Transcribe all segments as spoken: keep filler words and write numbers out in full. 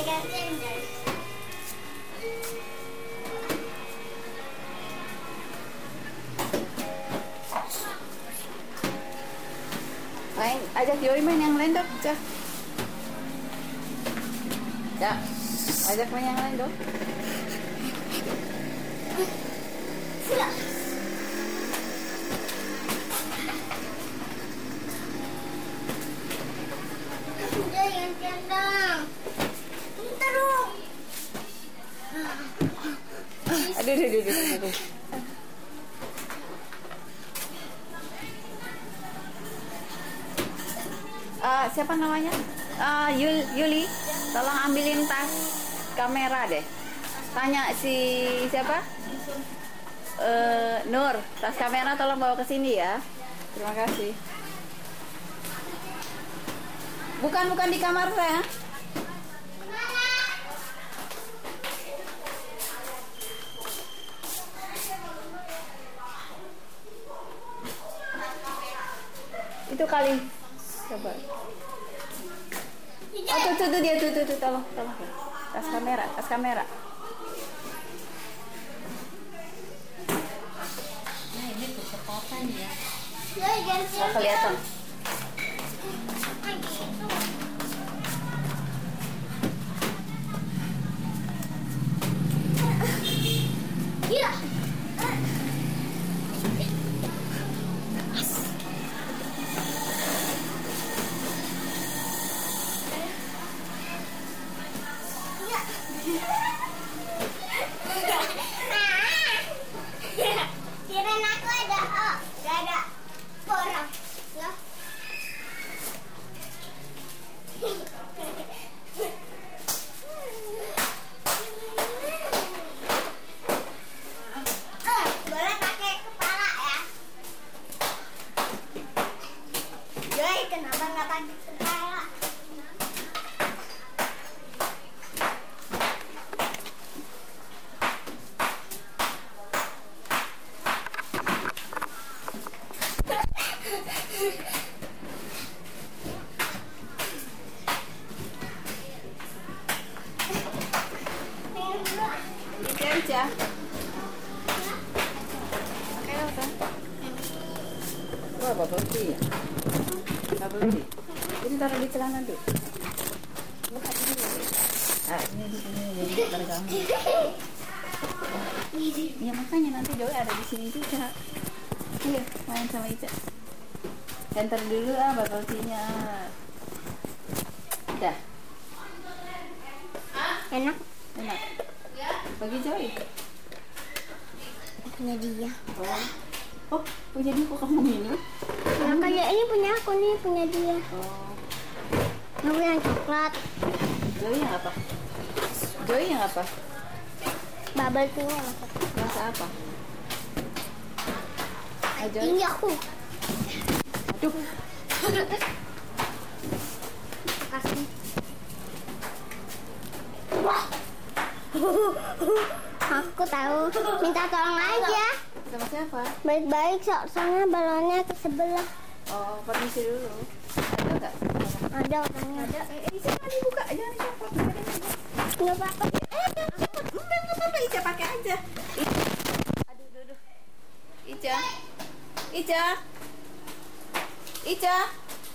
Main, ajak Joy main yang lain dong, Cah. Ya, ajak main yang lain dong. Jangan gendang. Bentar dong. Aduh, aduh, aduh, aduh, aduh. Uh, siapa namanya? Uh, Yul, Yuli, tolong ambilin tas kamera deh. Tanya si siapa? Uh, Nur, tas kamera tolong bawa ke sini ya. Terima kasih. Bukan, bukan di kamar saya. Itu kali. Coba. Oh tuh, tuh, tuh dia tuh, tuh, tuh, tolong, tolong. Tas kamera, tas kamera. Nah ini kecepatan ya. Oh, kelihatan. Iya. Kirain aku ada, oh, gak ada orang, ya. Eh, boleh pakai kepala ya? Joy, kenapa nggak pakai kepala? Itu aja. Pakai apa? Wah, bubble tea ya? Bubble tea. Ini taruh di celana dulu. Buka dulu. Ah, ini di sini jadi terganggu. Ya makanya nanti Joy ada di sini juga. Iya, main sama Ica. Enter dulu ah bubble tea-nya. Dah. Enak. Enak. Bagi Joy. Punya dia. Oh. Oh, punya dia kok kamu minum? Nah, kayak ini punya aku nih, punya dia. Oh. Aku yang coklat. Joy yang apa? Joy yang apa? Bubble tea. Rasa apa? Aja. Ini aku. Aduh. Kasih. Aku tahu. Minta tolong aja. Sama siapa? Baik-baik, so soalnya balonnya ke sebelah. Oh, permisi dulu. Ada nggak? Ada orangnya. Ada. Eh, eh, jangan dibuka, jangan dicopot. Nggak apa-apa. Eh, jangan copot. Enggak, nggak apa-apa. Ica pakai aja. Ica. Aduh, aduh, aduh. Ica. Ica. Ica.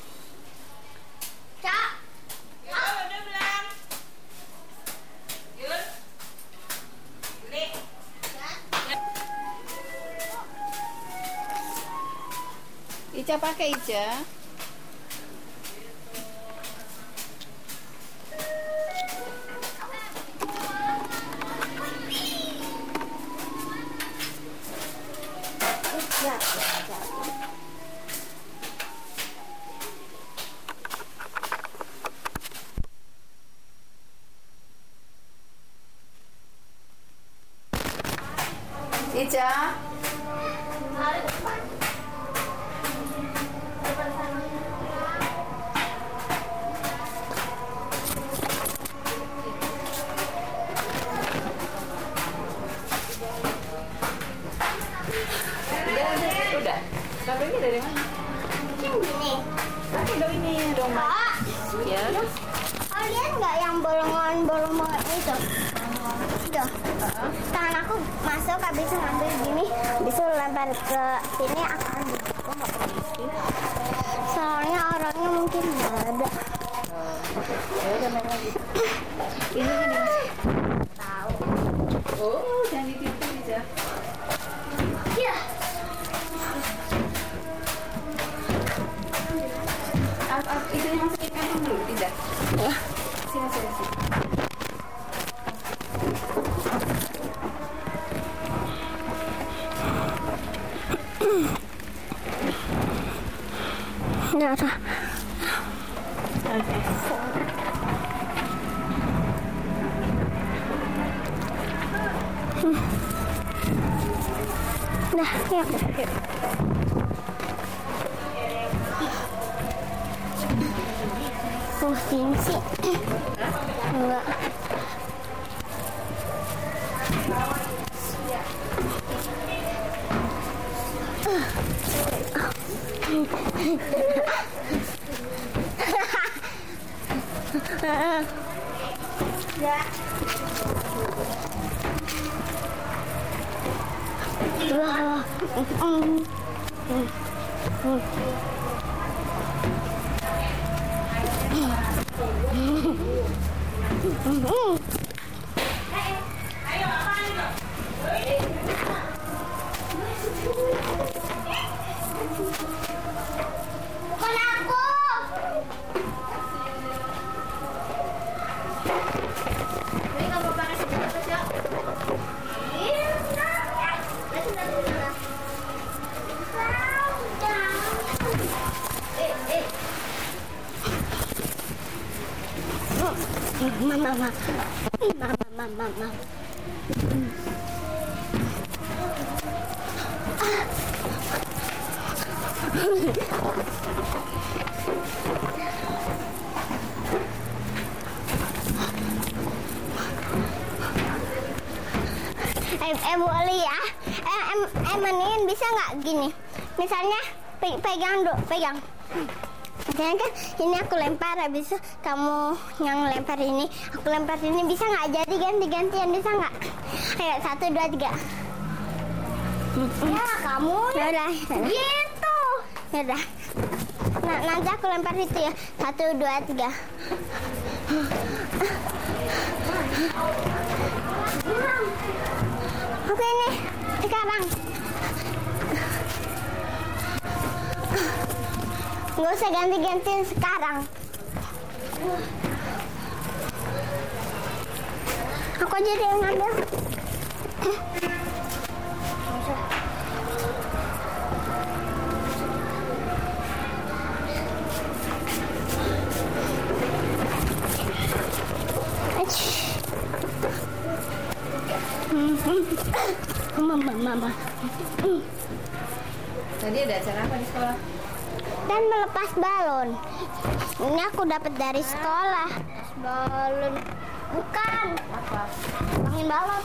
Cak. Yul, udah bilang. Yul. Yuli. Ica pakai Ica. Ya, ya, ya. Ica. Udah, udah, udah. Kabelnya dari mana? Ini. Pakai dong ini, dong. Kak. Ya. Oh, lihat nggak yang bolongan bolong banget itu. Itu. Tangan aku masuk, habis itu ngambil gini, habis itu lempar ke sini, aku ambil. Aku nggak permisi. Soalnya orangnya mungkin nggak ada. Ya udah main lagi. Ini nih. Tahu. Oh, jangan ditipu aja. Ya. Apa itu yang masukin kantong dulu, tidak? Ya. Sini, sini, sini. Nggak ada. Oke. Nah, yuk, yuk. Pusing sih. Enggak. Ya. Wah. Mm. Mm. Mm. Ayo, apaan itu? Bukan aku. Ini nggak mau pakai sepatu ya? Mama, mama, mama, mama, mama. Eh, eh boleh ya? Eh, em, em mendingan bisa nggak gini? Misalnya pe- pegang dulu, pegang. Misalnya kan ini aku lempar, habis itu kamu yang lempar ini, aku lempar ini, bisa nggak? Jadi ganti-gantian, bisa nggak? Ayo satu dua tiga. Ya kamu. Ya udah. Gitu. Ya udah. Nah, nanti aku lempar itu ya. Satu dua tiga. Oke nih, sekarang. Nggak usah ganti-gantiin sekarang. Aku aja deh yang ngambil. Mama, mama. Tadi ada acara apa di sekolah? Dan melepas balon. Ini aku dapat dari sekolah. Balon. Bukan. Apa? Angin balon.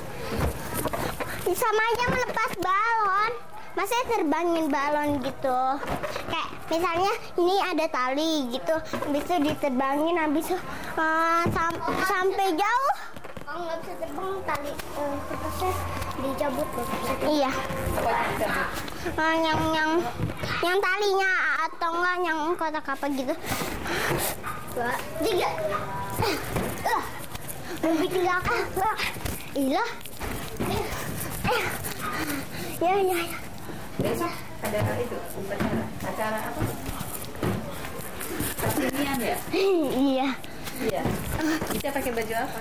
Sama aja melepas balon. Masa terbangin balon gitu. Kayak misalnya ini ada tali gitu. Habis itu diterbangin, habis itu uh, sam- sampai jauh. Kalau nggak bisa terbang tali uh, kertasnya dicabut deh. Iya. Apa yang dicabut? Uh, yang yang yang talinya atau enggak yang kotak apa gitu. Dua, tiga. Uh, lebih tiga aku. Uh, ilah. Uh, ya ya ya. Besok ada itu upacara acara apa? Kesenian ya? Iya. Iya. Bisa pakai baju apa?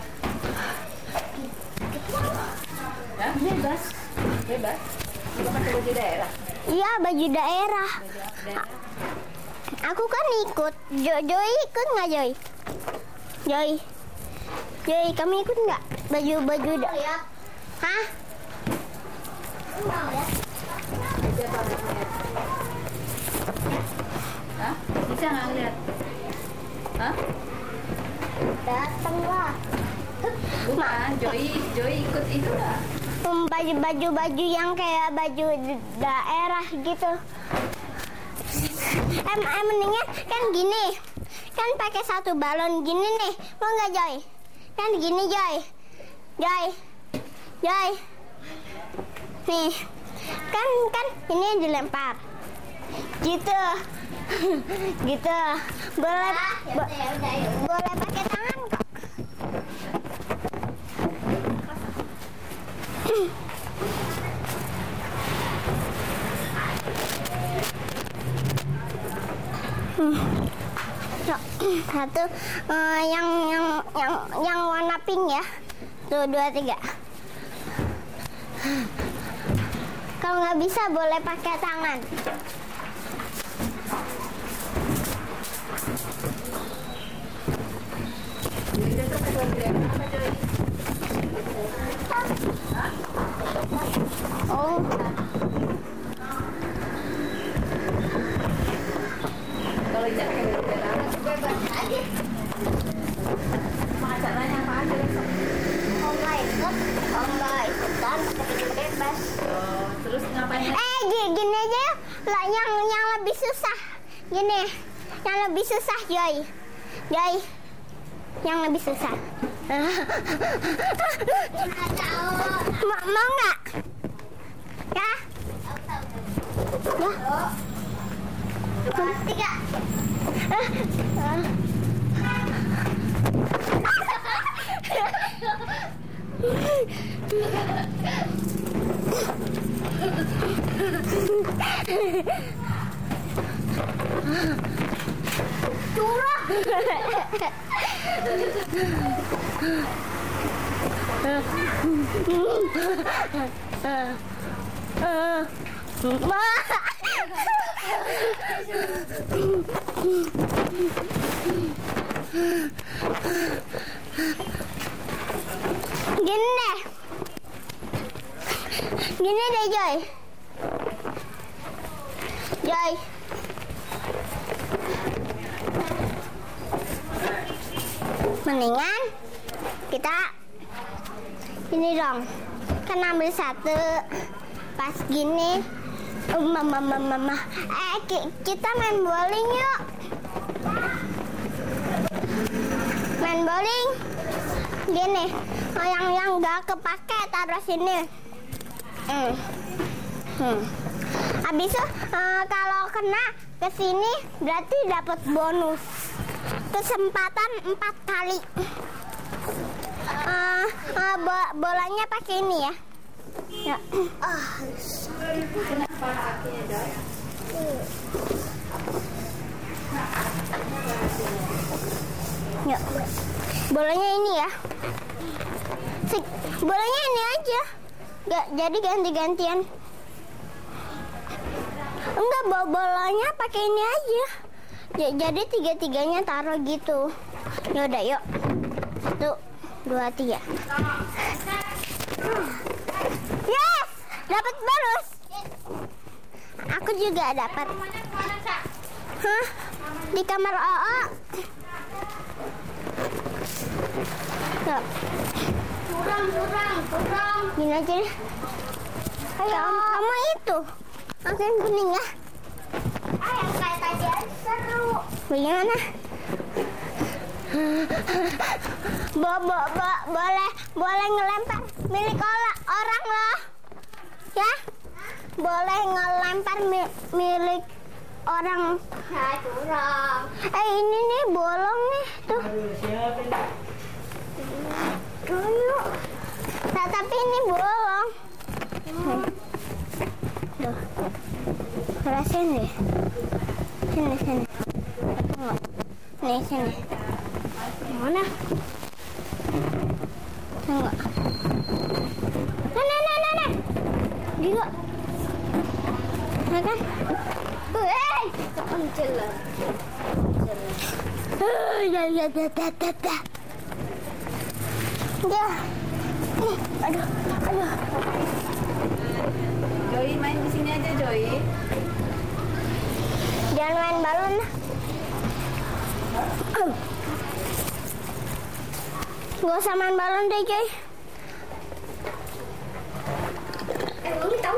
Hah? Bebas. Bebas. Bisa pakai baju daerah. Iya, baju daerah. Baju daerah. Aku kan ikut. Jo Joy ikut nggak Joy? Joy. Joy, kamu ikut nggak? Baju-baju daerah. Hah? Siapa lihat? Hah? Bisa nggak lihat? Hah? Datang lah. Bukan, Joy, Joy ikut itu nggak? Um, baju-baju-baju yang kayak baju d- daerah gitu. Em, em mendingan kan gini. Kan pakai satu balon gini nih. Mau nggak Joy? kan gini Joy. Joy. Joy. Nih. Kan kan ini yang dilempar. Gitu. Gitu. Boleh bo boleh pakai tangan kok. Satu uh, yang yang yang yang warna pink ya. Tuh dua tiga. Kalau nggak bisa boleh pakai tangan. Oh. Kalau Ica pakai bebas aja. Acaranya apa aja besok? Oh my god, oh my god, pakai bebas. Oh, terus ngapain? Eh, gini aja lah, yang yang lebih susah. Gini, yang lebih susah, Joy. Joy, yang lebih susah. Ma mau nggak? Ya? Ya? Dua, tiga. Curang. Gini deh. Gini deh, Joy. Joy. Mendingan kita ini dong. Kan ambil satu. Pas gini. Oh, mama, mama, mama. Eh, kita main bowling yuk. Main bowling. Gini. Oh, yang yang nggak kepake taruh sini. Hmm. Hmm. Habis itu uh, kalau kena ke sini berarti dapat bonus. Kesempatan empat kali. Uh, uh, bo bolanya pakai ini ya. Ya. Oh. Kenapa kakinya, Joy? Ya. Bolanya ini ya. Sik, bolanya ini aja. Gak jadi ganti-gantian. Enggak, bawa bolanya pakai ini aja. Ya, jadi tiga-tiganya taruh gitu. Yaudah, yuk. Satu, dua, tiga. Yes, dapat bonus. Aku juga dapat. Hah? Di kamar O O. Yuk. Curang, curang, curang. Gini aja deh. Ayo, sama itu. Aku yang kuning ya. Ah, yang kayak tadi aja seru. Bagaimana? Bo, bo, bo, boleh boleh ngelempar milik orang loh. Ya? Boleh ngelempar mi, milik orang. Ya, curang. Eh, ini nih bolong nih tuh. Ayo. Nah, tapi ini bolong. Nih. Tuh. Rasain deh. Sini, sini. Tengok. Nih, sini. Mana? Tengok. Nah, nah, nah, nah, nah. Gila. Nah, kan? Hei, kepencil lah. Ya, ya, ya, ya, ya, ya. Ya. Aduh, aduh. Joy, main di sini aja, Joy. Jangan main balon. Gak usah main balon deh, Joy. Eh, Uli tahu.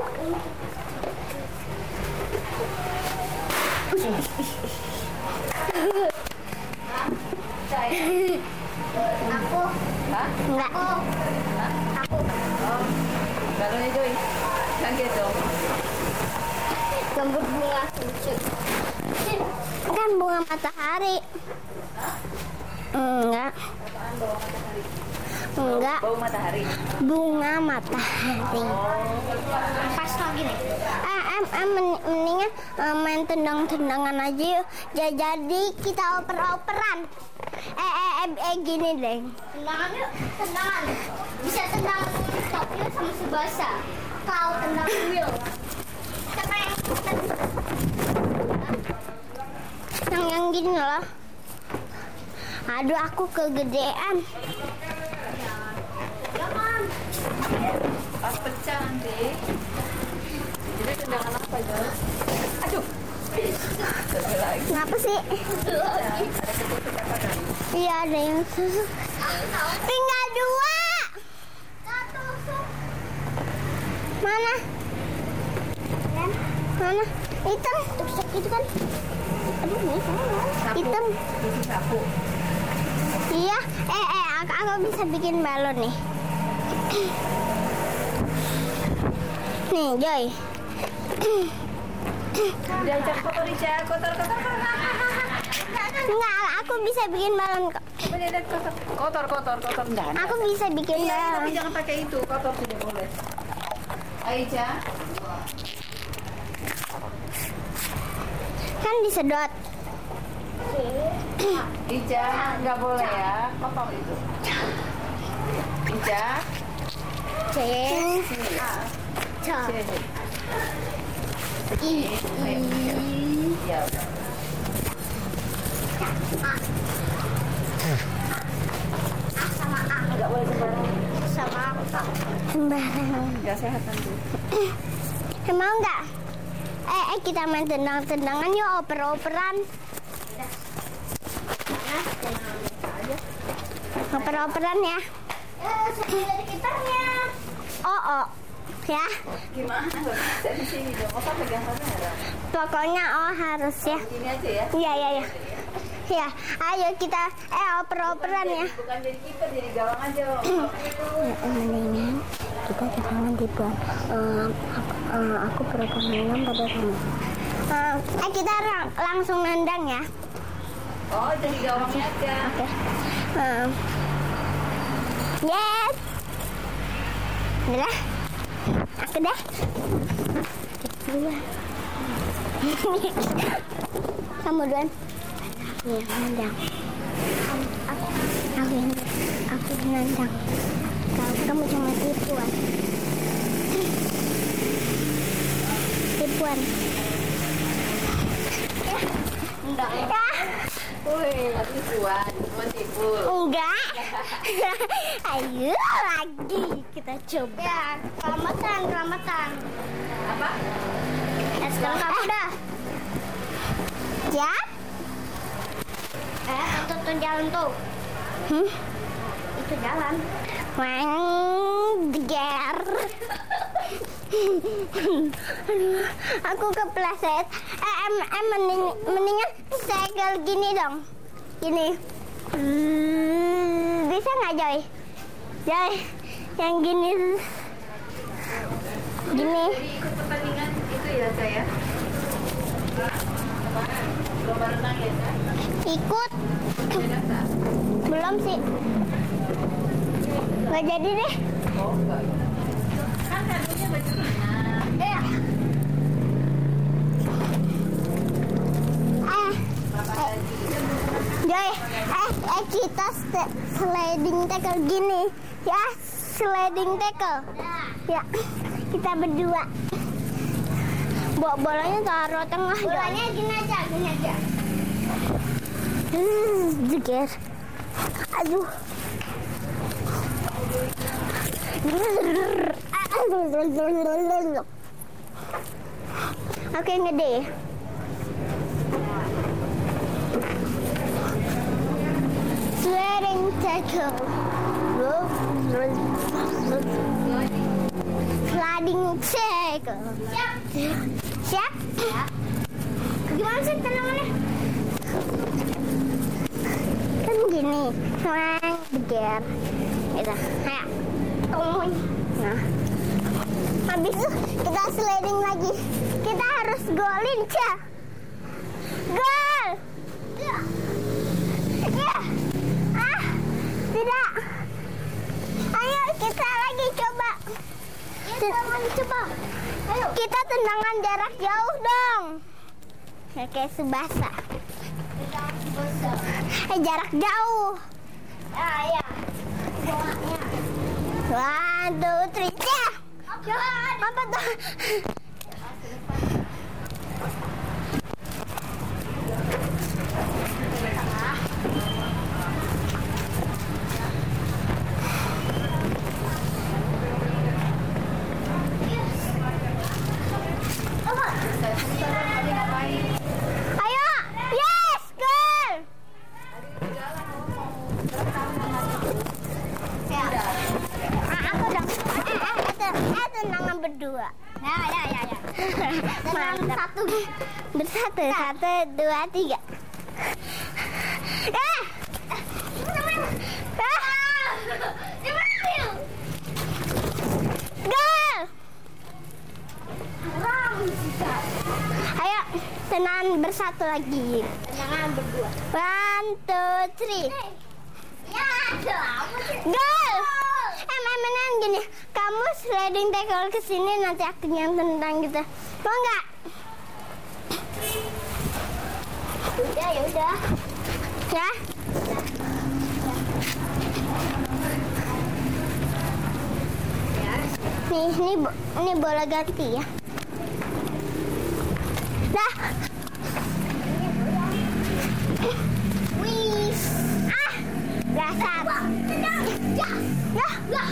Aku Hah? Enggak. Oh, Hah? aku. Oh, balonnya Joy. Kaget dong. Gambar bunga lucu. Kan bunga matahari. Enggak. Apaan bawa matahari? Enggak. Bau matahari. Bunga matahari. Pas lagi nih. Eh, em, em, men- mendingan eh, main tendang-tendangan aja yuk. Ja- Jadi kita oper-operan. Eh, eh, eh, eh, gini deh. Tendangan yuk, tendangan. Bisa tendang Tokyo sama Tsubasa. Kau tendang Will. Siapa yang Yang yang gini loh. Aduh, aku kegedean. jangan? Pas pecah nanti. Jadi tendangan apa Joy? Aduh. Satu lagi. Kenapa sih? Ada ketutup apa kan? Iya, ada yang susuk. Tinggal dua. Satu, satu. Mana? Mana? Hitam. Tusuk itu kan. Aduh, ini salah. Sapu. Hitam. Isi sapu. Iya. Eh, eh, aku, aku bisa bikin balon nih. Nih, Joy. Diajak kotor Ica, kotor kotor kotor. Enggak, aku bisa bikin balon kok. Coba dia lihat kotor. Kotor kotor kotor enggak. Aku bisa bikin Iya, balon. tapi jangan pakai itu, kotor tidak boleh. Ayo Ica. Kan disedot. Ica, nggak boleh ya, kotor itu. Ica, Cek. sini. Ah, Cek. sini sini. Ih, Ya udah. Nggak boleh sembarangan. Sama aku, Kak. sembarangan. Nggak sehat nanti. Mau nggak? Eh, eh, kita main tendang-tendangan yuk, oper-operan. Oper-operan ya. Eh, sambil dari gitarnya. Oh, oh. Ya. Gimana? Nggak bisa di sini dong. Masa pegang kamera? Pokoknya oh harus ya. Gini aja ya. Iya, iya, iya. Ya, ayo kita eh oper-operan ya. Bukan jadi kiper, jadi gawang aja. Ya, mendingan kita jangan dibuat. Eh, aku, eh, aku berikan mainan pada kamu. Eh, eh, kita lang- langsung nendang ya. Oh, jadi gawangnya aja. Oke. Eh, yes. Udah. Aku deh. Dua. Kamu duluan. Iya, nendang. Aku, aku yang aku yang nendang. Kau, kamu cuma tipuan. Tipuan. Enggak. Ya. Wih, tipuan, cuma tipu. Enggak. Ayo lagi kita coba. Ya, selamatan, selamatan. Apa? Eh, sekarang kamu dah. Siap? Eh, itu tuh jalan tuh. Hmm? Itu jalan. Wang deger. Aduh, aku kepleset. Eh, em, em mending, mendingan segel gini dong. Gini. Hmm, bisa nggak Joy? Joy, yang gini. Gini. Jadi ikut pertandingan itu ya saya. Kemarin lomba renang ya Ca? Ikut. Udah daftar? Belum sih. Nggak jadi deh. Oh enggak. Kan kadonya baju renang. Eh. Eh. Bapak tadi. Joy, eh, eh kita st- sliding tackle gini, ya sliding tackle, ya kita berdua. Bawa bolanya taruh tengah, Joy. Bolanya gini aja, gini aja. Hmm, jeger. Aduh. Oke, yang gede. Sliding tackle. Sliding tackle. Siap. Siap? Gimana sih tendangannya? Kan gini. Swang, deger. Gitu. Kayak kamu. Nah. Habis itu kita sliding lagi. Kita harus golin, Cah. Gol. Ya. Ya. Ah. Tidak. Ayo kita lagi coba. Kita lagi coba. Ayo. Kita tendangan jarak jauh dong. Ya, kayak Subasa. Eh jarak jauh. Ah ya. Bolanya. One, two, three, Cah. Apa tuh? Ayo, yes, girl. Ah, aku dong. Eh, eh, itu, eh, tendangan berdua. Ya ya ya ya. Tenang satu. Bersatu, satu, dua, tiga. Eh, gol. Ayo, tenang bersatu lagi. Tendangan berdua. One, two, three. Ya, Gol. Eh, main-mainan gini. Kamu sliding tackle ke sini, nanti aku yang tendang gitu. Mau nggak? udah ya udah. Ya. Nih, ini bo- ini bola ganti ya. Dah. Wih. Ah, dasar. Ya. Dah. Ya.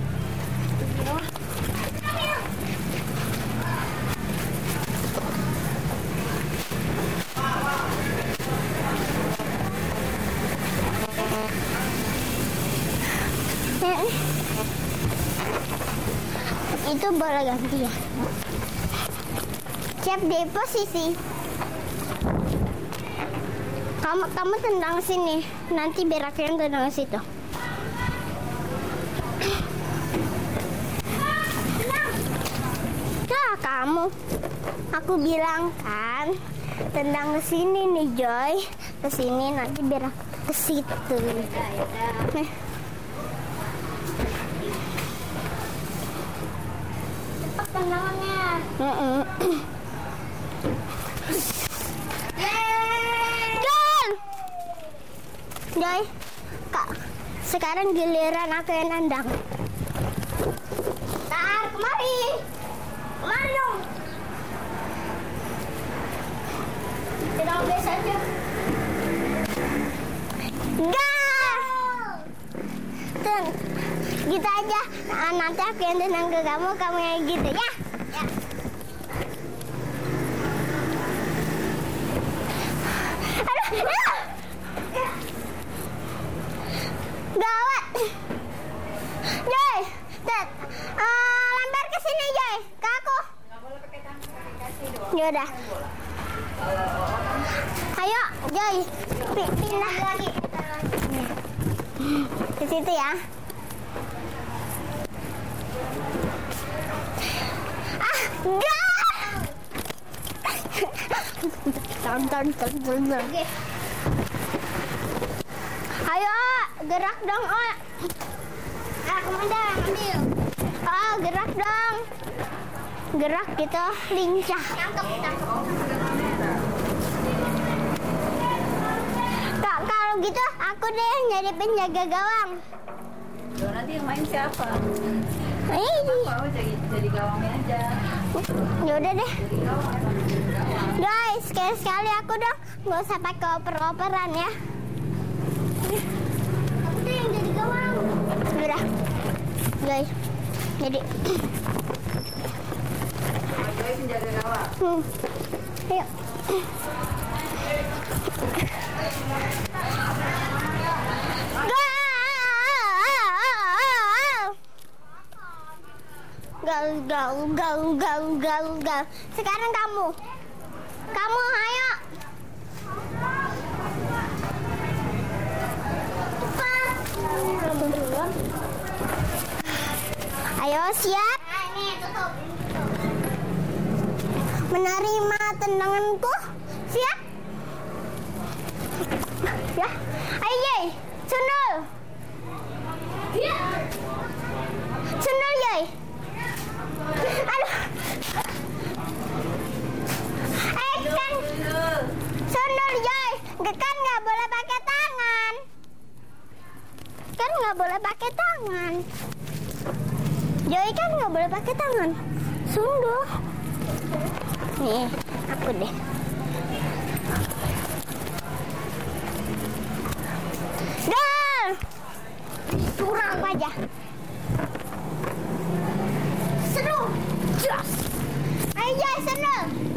Nih. Itu bola ganti ya. Siap di posisi. Kamu kamu tendang sini. Nanti biar aku yang tendang situ. Nah, kamu. Aku bilang kan, tendang ke sini nih, Joy. Ke sini nanti biar aku ke situ. Nih. Cepat tendangannya. Mm-mm. Yeay. Gol! Joy, Kak, sekarang giliran aku yang nendang. Tar, kemari. Kemari dong. Tenang biasa aja. Gol! Tuh, gitu aja. Nah, nanti aku yang tendang ke kamu, kamu yang gitu ya. Ya. Aduh, aduh. Gawat. Joy, Ted, uh, lempar ke sini Joy, ke aku. Ya udah. Ayo, Joy, pi- pindah lagi. Ke situ ya. Ah, gol! Tonton, tonton, tonton. Oke. Ayo, gerak dong, oh. Ah, komandan, ambil. Oh, gerak dong. Gerak gitu, lincah. Tangkap, tangkap. Kak, kalau gitu aku deh yang jadi penjaga gawang. Loh, nanti yang main siapa? Ini. Mau jadi, jadi gawangnya aja. Ya udah deh. Jadi gawang. Guys, sekali-sekali aku dong. Nggak usah pakai oper-operan ya. Aku tuh yang jadi gawang. Ya udah. Guys, jadi. Joy penjaga gawang. Hmm. Ayo. Gal, gal, gal, gal, gal, gal. Sekarang kamu. Kamu, ayo. Cepat. balon. Ayo siap. Nah, ini tutup. Menerima tendanganku. Siap. Ya. Ayo Yey. Sundul. Ya. Sundul Yey. Aduh. Eh kan. Sundul Yey. Kan nggak boleh pakai tangan. Kan nggak boleh pakai tangan. Joy kan nggak boleh pakai tangan. Sundul. Nih, aku deh. Dah. Curang aja. Seru. Jos. Ayo Joy, seru.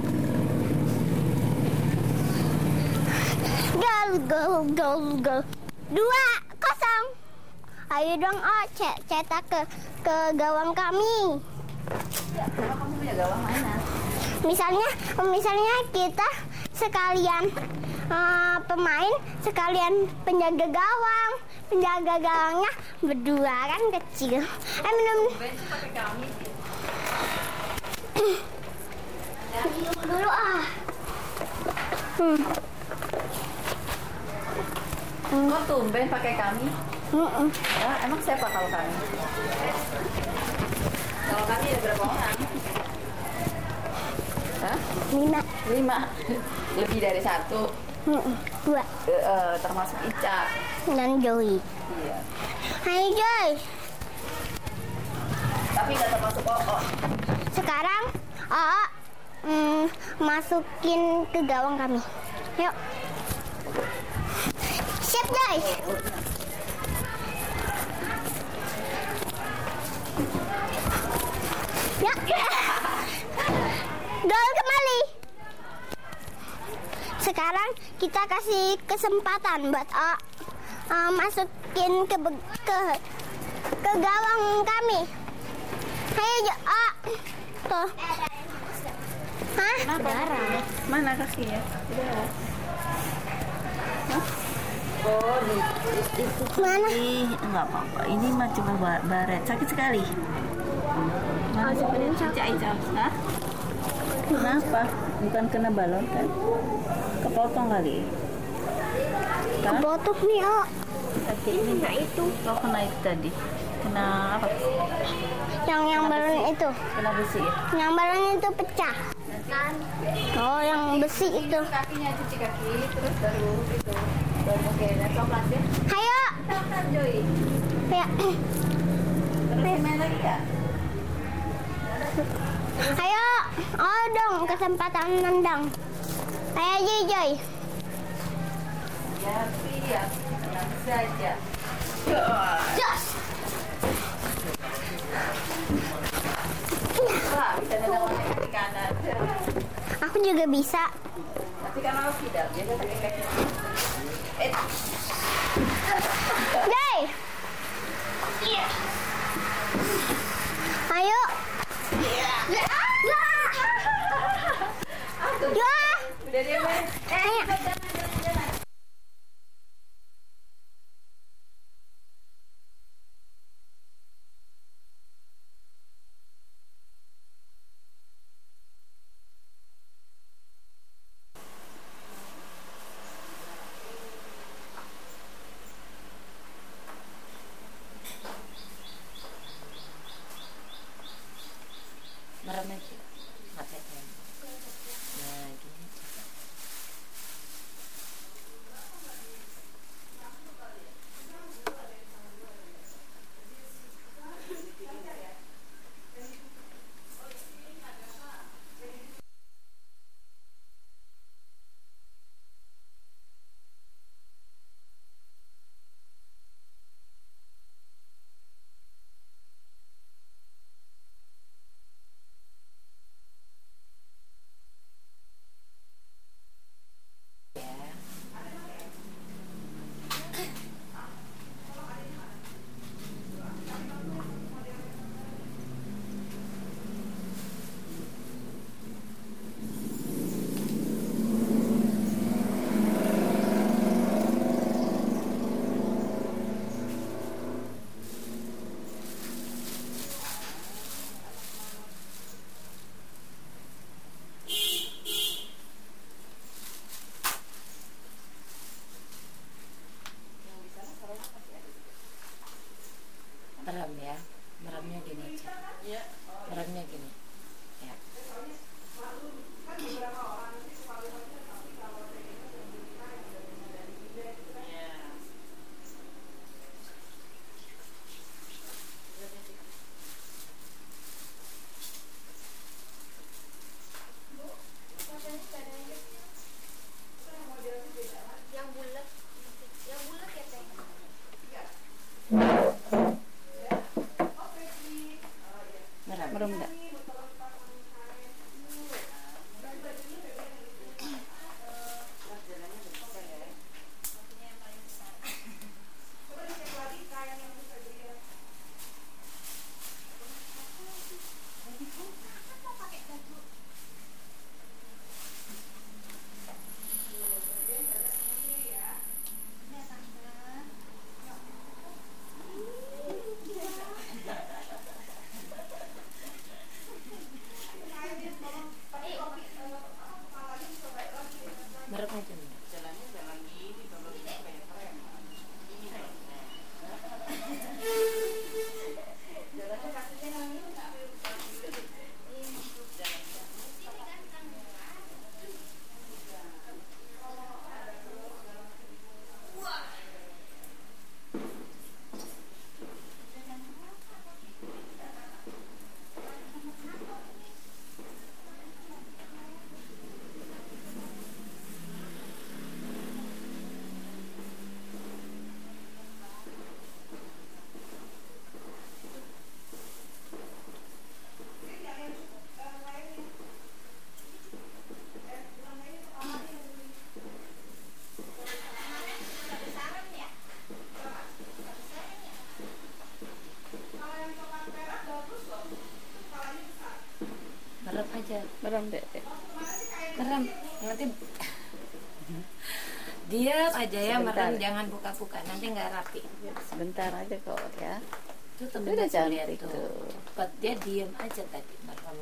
Gol, gol, gol, gol. Dua kosong. Ayo dong, oh, cet cetak ke ke gawang kami. Ya, kalau kamu punya gawang mainan. Misalnya, misalnya kita sekalian uh, pemain, sekalian penjaga gawang. Penjaga gawangnya berdua kan kecil. Eh minum. Benci pakai kami sih. Minum dulu ah. Hmm. Kok tumben pakai kami? Mm-mm. Ya, emang siapa kalau kami? Kalau kami ada berapa orang? Hah? Lima. Lima. Lebih dari satu. Mm-mm. Dua. Eh, eh, termasuk Ica. Dan Joey. Iya. Hai Joy. Tapi nggak termasuk Oo. Sekarang Oo mm, masukin ke gawang kami. Yuk. Siap Joy. Ya. Gol kembali. Sekarang kita kasih kesempatan buat O uh, masukin ke ke ke gawang kami. Ayo O. Tuh. Hah? Darah. Mana kakinya? Udah. Oh, di, itu Mana? Ih, enggak apa-apa. Ini mah cuma ba- baret. Sakit sekali. Mana Oh, sebenarnya sakit. Ica, Ica. Hah? Kenapa? Bukan kena balon kan? Kepotong kali. Kan? Kebotok nih O. Tadi ini enggak itu. Oh, kena itu tadi. Kena apa? Yang yang balon itu. Kena besi ya? Yang balon itu pecah. Oh, yang besi itu. Kakinya cuci kaki, terus baru itu. Baru pakai dan coklat ya. Ayo. Coklat, Joy. Ya. Terus main lagi ya? Ayo. Oh dong, kesempatan nendang. Ayo Joy Joy. Ya, siap. Tenang saja. Jos. Wah, bisa nendang pakai kaki kanan. Aku juga bisa. Tapi kan harus tidak, biasa pakai kaki. Eh, Joy. Ayo. Ya. udah dia main. Eh, Ayo. jangan, jangan, jangan. Meremnya sih. Pakai tem. Nah, gini. merem ya, meremnya gini aja, meremnya gini ya. Yang bulat, yang bulat ya teh. Merem. Merem enggak? Merem aja nih. Merem aja. Merem deh. Merem. Nanti diam aja ya, Sebentar. merem, jangan buka-buka, nanti nggak rapi. Sebentar aja kok ya. Itu Udah temennya saya lihat cantik tuh. tuh. But dia diam aja tadi, merem.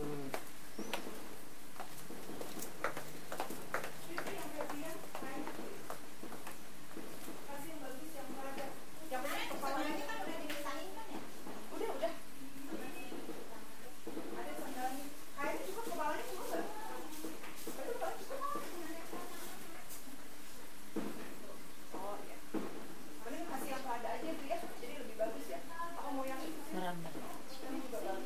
Merem, merem.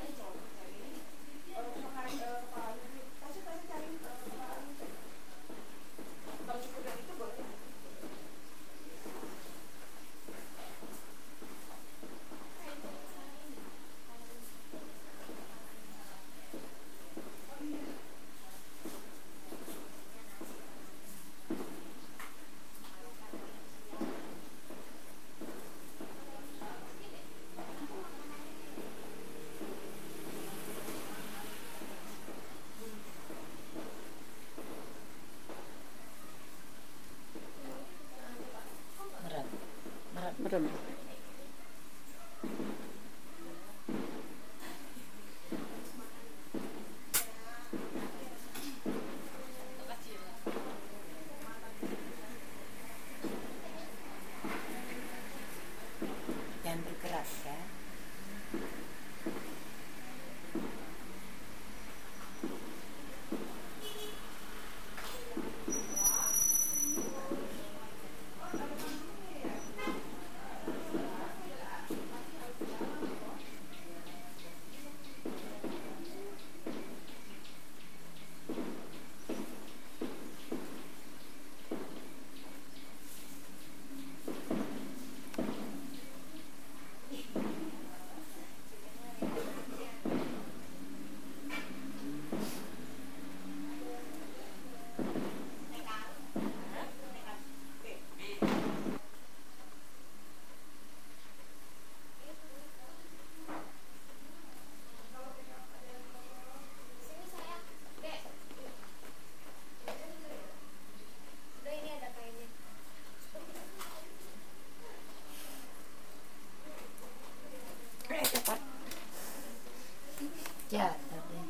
Merem. Merem. Merem. Jangan bergerak ya. Jatuh deh.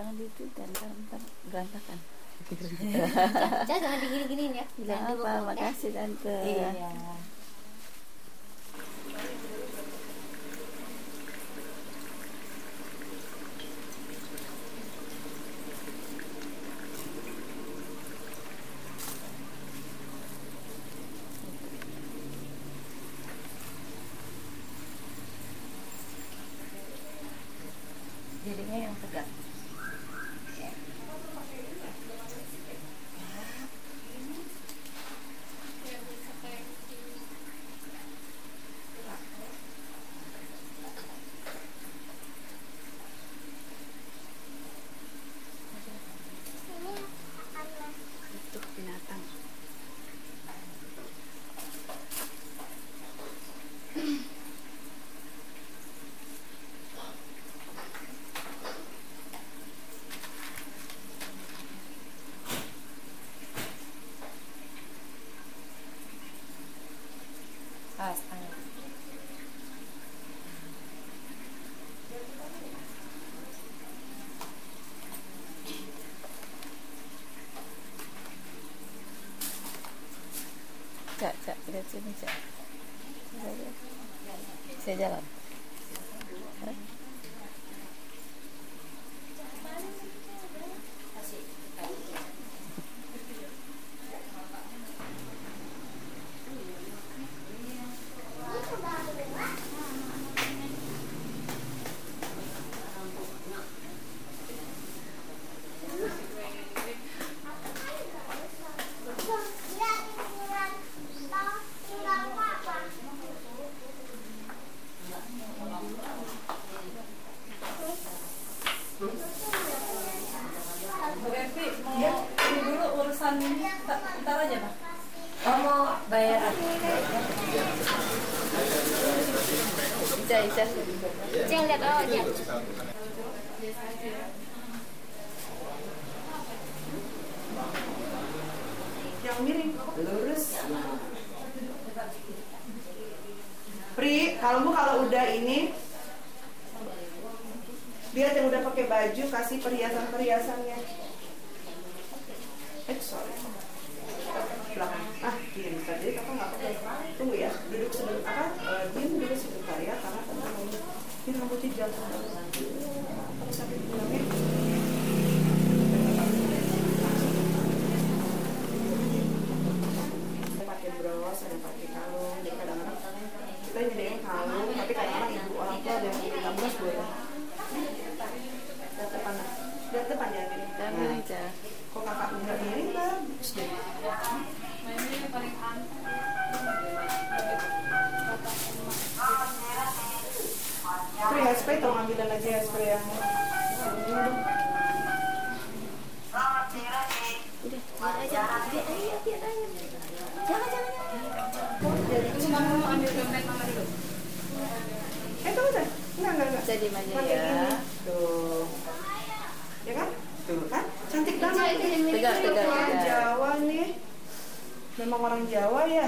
jangan itu dan ntar ntar berantakan. Jangan jangan digini-giniin ya. Bilang apa? Makasih tante. Iya. Jadinya yang tegak. Untuk binatang. Pas tangan. Cak, cak, lihat sini cak. Saya jalan. Hah? Bu Evi mau ini dulu urusan ntar aja Pak. Oh mau bayaran. Ica, Ica. Jangan lihat awalnya. Yang miring, lurus. Pri, kamu kalau udah ini, lihat yang udah pakai baju, kasih perhiasan-perhiasannya. Eh, sorry. Belakang. Ah, diam tadi kakak nggak pakai. Tunggu ya, duduk sebentar. Apa? Uh, diam dulu sebentar ya, karena kamu mau. Ini rambutnya jangan terlalu. Kalau sampai pulangnya. Pakai bros, ada pakai kalung. Jadi kadang-kadang kita nyediain kalung, tapi kadang-kadang ibu orang tua ada yang minta bros boleh. Lihat depan, lihat depan ya gini. Jangan miring, Cak. Kok kakak nggak miring bagus deh. Spray hairspray, tolong ambilin lagi hairspray yang Biar aja, biar aja, biar aja. Jangan, jangan, jangan. Cuma mau ambil dompet mama dulu. Eh, tunggu deh. Enggak, enggak, enggak. Jadi aja Pakai ya. ini. Tuh. Ya kan? Tuh kan? Cantik banget. Tegak, tegak, Orang tegak. Jawa nih. Memang orang Jawa ya.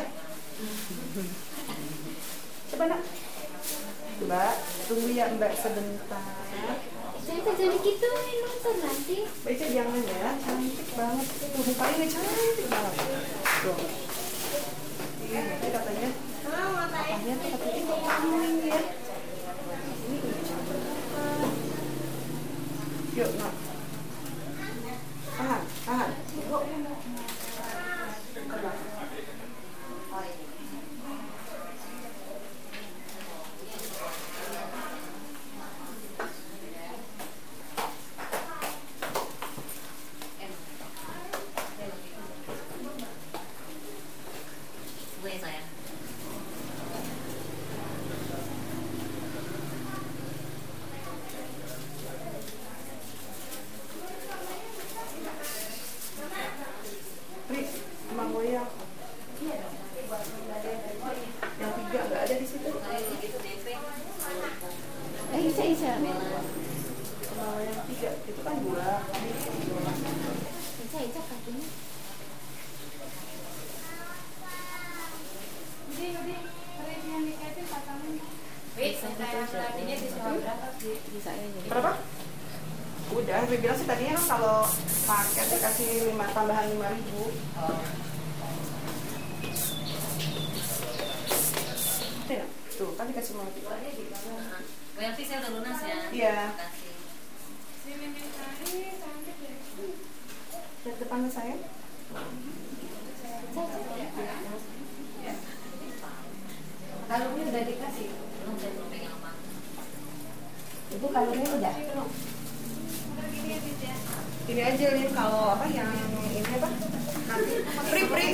Coba nak. Coba tunggu ya Mbak sebentar. Jangan jadi gitu, nonton nanti. Baca jangan ya, cantik banget. Tuh muka ini cantik banget. Tuh. Iya, nanti katanya. Mau ngapain? Katanya tuh katanya kok kamu ini ya. Ini udah cantik. Yuk, nak. Tahan, tahan. Yuk. Pri, emang goyang. Yang tiga nggak ada di situ. Eh, Ica, Ica. Kalau yang tiga itu kan dua. Ica, Ica kakinya. Wait, saya tadinya di sekolah berapa sih? Bisa ya jadi. Berapa? Udah, gue bilang sih tadinya kan kalau paket dikasih lima tambahan lima ribu. Oh. Tuh kan dikasih lima ribu. Bu Elvi, saya udah lunas ya. Iya. Terima kasih. Lihat depan saya. Kalungnya udah dikasih. Belum, saya belum pegang apa. Ibu kalungnya udah. Ini aja nih kalau apa yang ini apa? Nanti free free.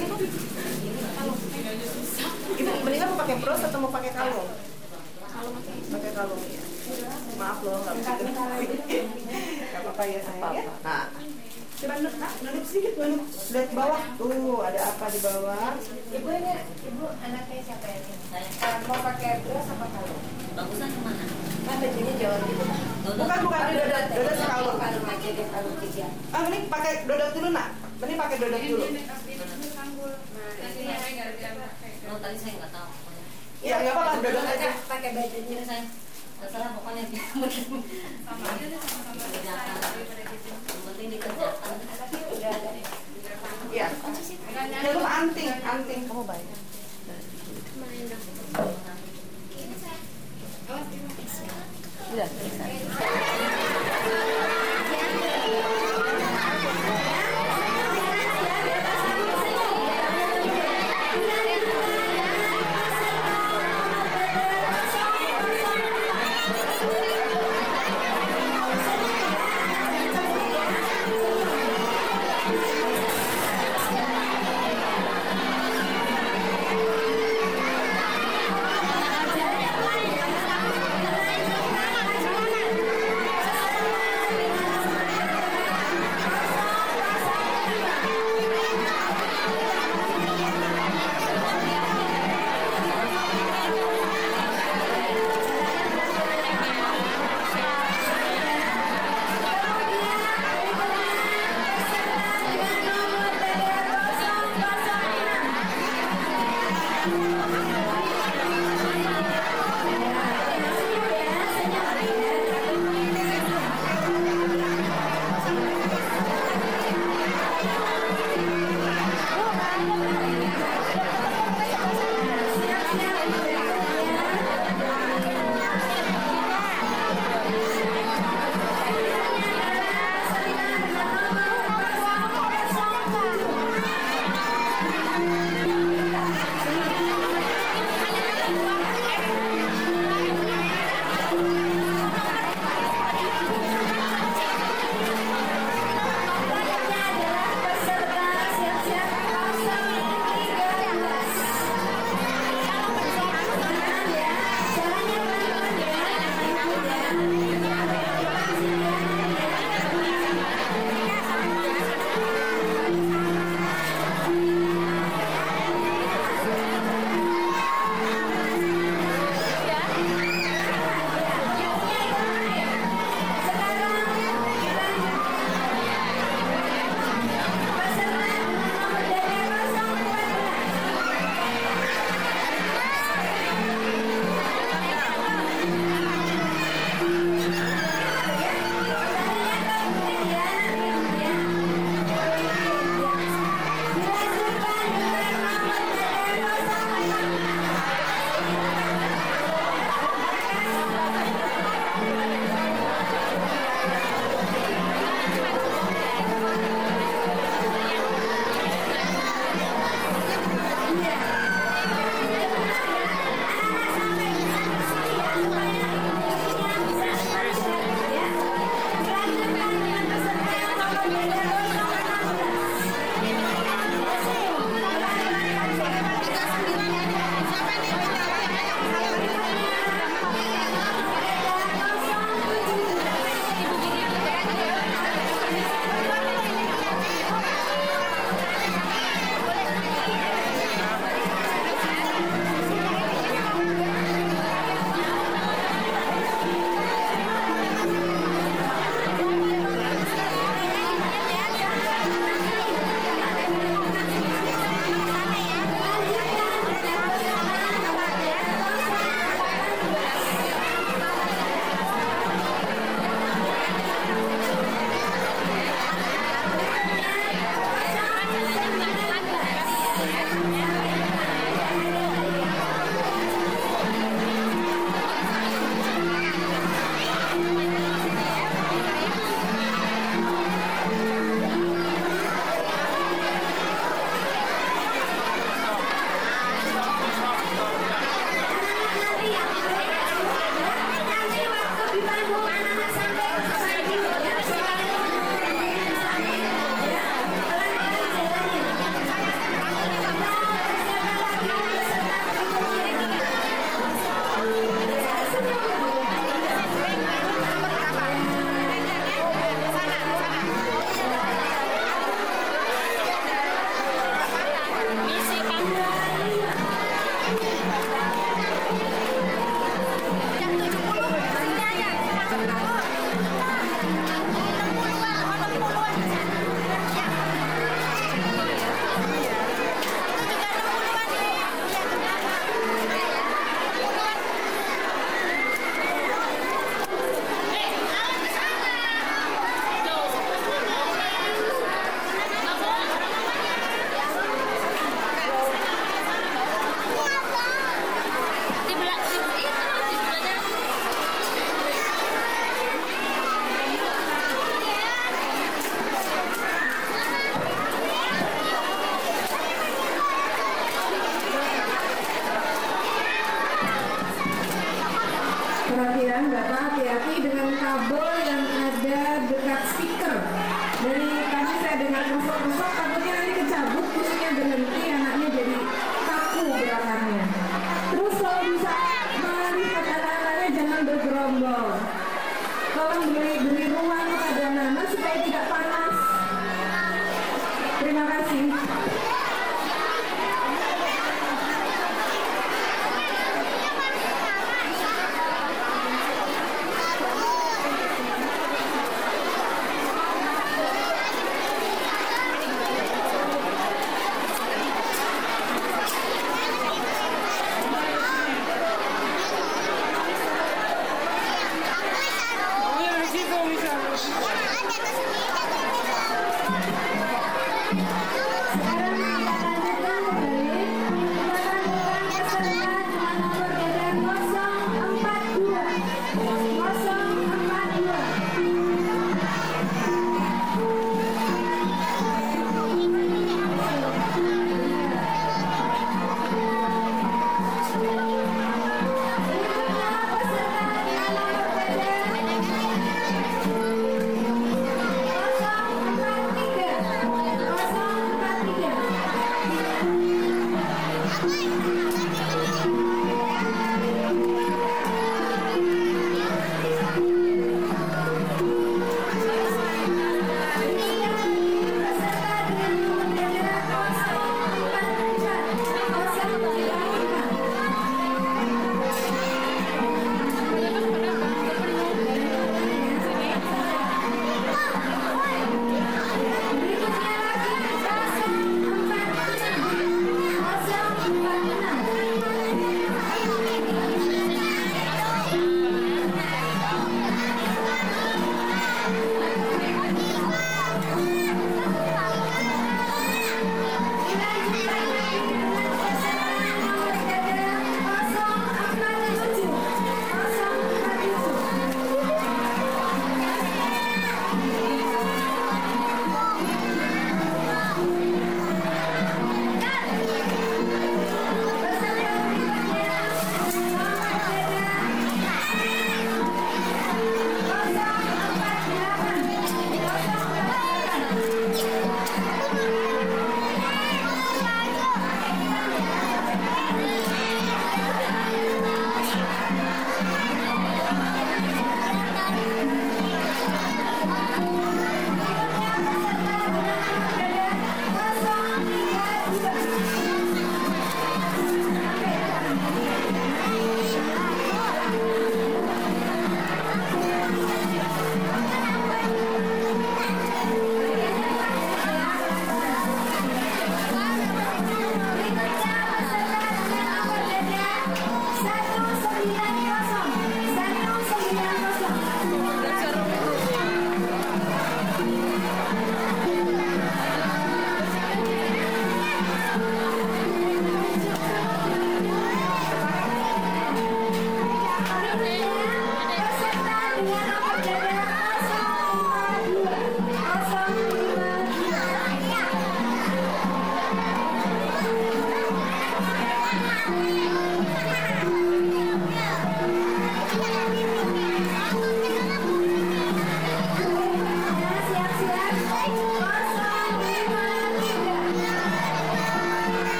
Ibu mendingan mau pakai bros atau mau pakai kalung? Pakai kalung ya. Maaf loh nggak bisa. Gak apa-apa ya sayang ya. Nah, coba nunduk, nah, nunduk sedikit, nunduk. Lihat bawah. Tuh ada apa di bawah? Ibu ini, ibu anaknya siapa ya? Saya Mau pakai bros apa kalung? bagusan kemana? Kan bajunya jauh gitu. Bukan bukan ini dodot, dodot sekalung. Kalung aja deh, kalung tiga. Ah, ini pakai dodot dulu nak. Ini pakai dodot dulu. Oh, tadi saya nggak tahu. Ya nggak apa-apa, dodot aja. Pakai bajunya. Ini saya terserah pokoknya dia kerjakan. Yang penting dikerjakan. Udah ada. Iya. Jangan lupa anting, anting kamu bayar. Udah, perhatian, Bapak hati-hati dengan kabel yang ada dekat speaker. Dari tadi saya dengar rusuk-rusuk, takutnya nanti kecabut, kusuknya berhenti, anaknya jadi kaku gerakannya. Terus kalau bisa melihat anak-anaknya jangan bergerombol. Tolong beri, beri ruang pada anak supaya tidak panas. Terima kasih.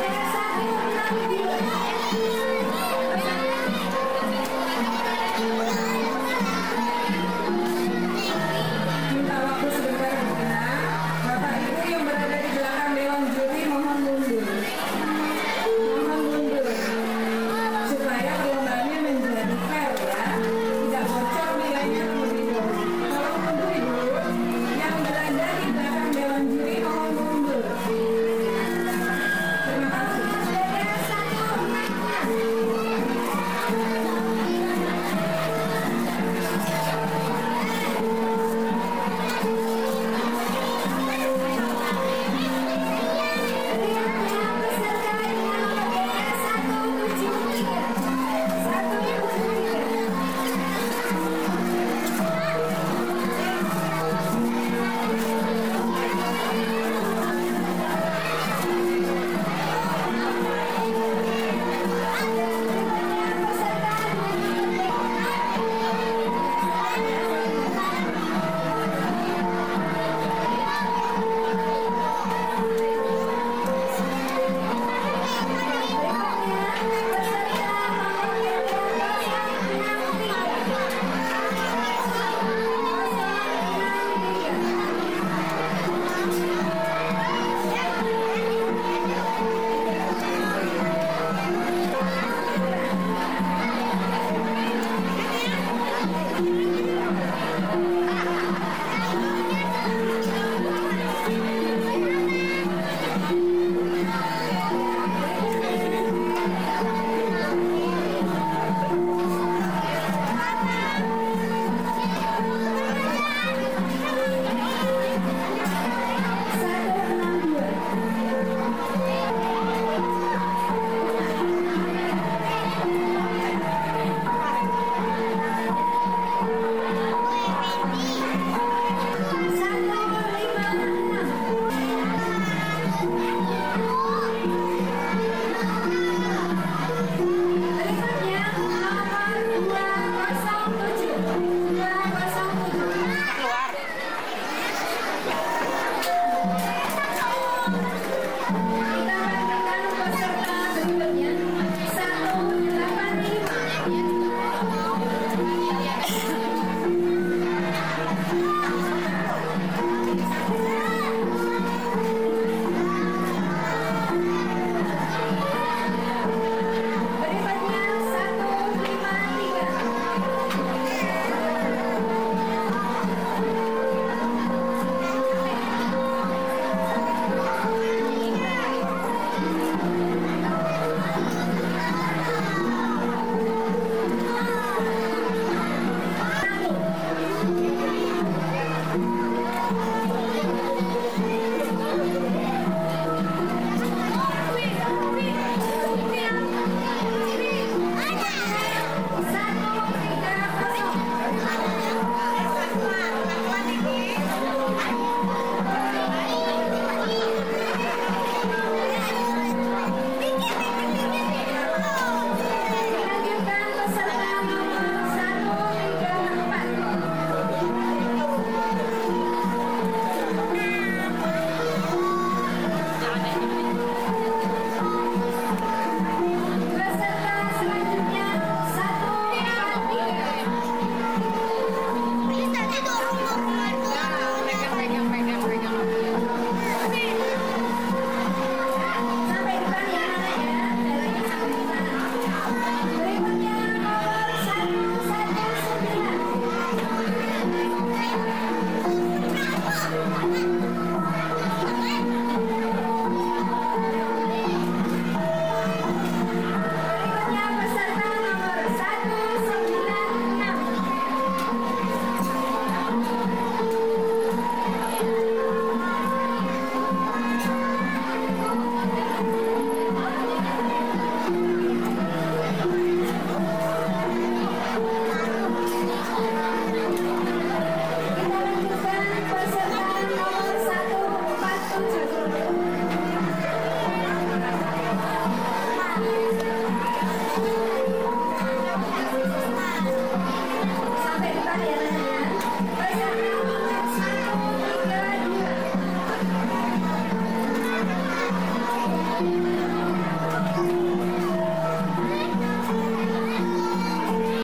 Thank you.